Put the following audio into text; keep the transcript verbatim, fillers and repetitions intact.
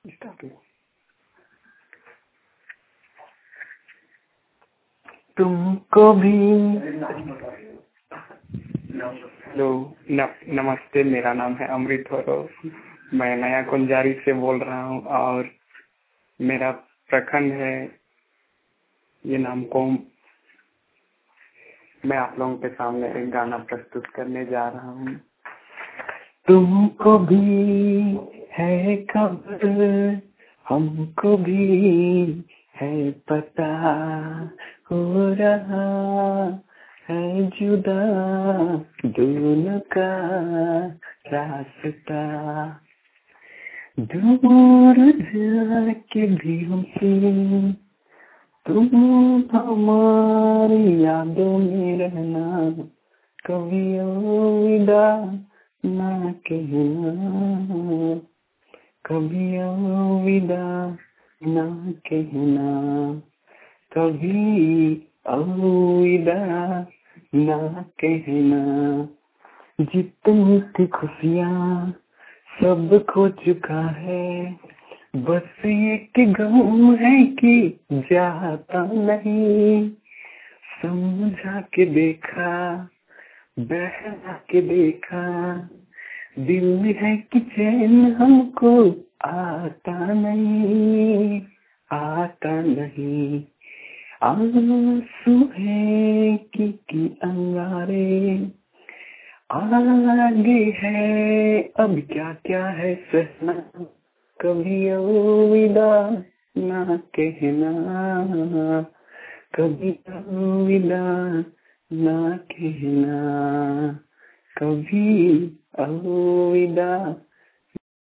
Start हुआ। तुमको भी हेलो न, नमस्ते, मेरा नाम है अमृत होरो। मैं नया कुंजारी से बोल रहा हूँ और मेरा प्रखंड है ये नाम कोम। मैं आप लोगों के सामने एक गाना प्रस्तुत करने जा रहा हूँ। तुमको भी है खबर, हमको भी है पता, हो रहा है जुदा दोनों का रास्ता। दूर जाके भी हमसे तुम हमारी यादों में रहना, कभी अलविदा ना कहना, कभी अलविदा ना कहना, कभी अलविदा ना कहना। जितनी थी खुशियाँ सब खो चुका है, बस एक गम है कि जाता नहीं। समझा के देखा, बहला के देखा, दिल में है कि चैन हमको आता नहीं, आता नहीं। आंसू है कि, कि अंगारे, आगे है अब क्या क्या है सहना, कभी अलविदा ना कहना, कभी अलविदा ना कहना, कभी अलविदा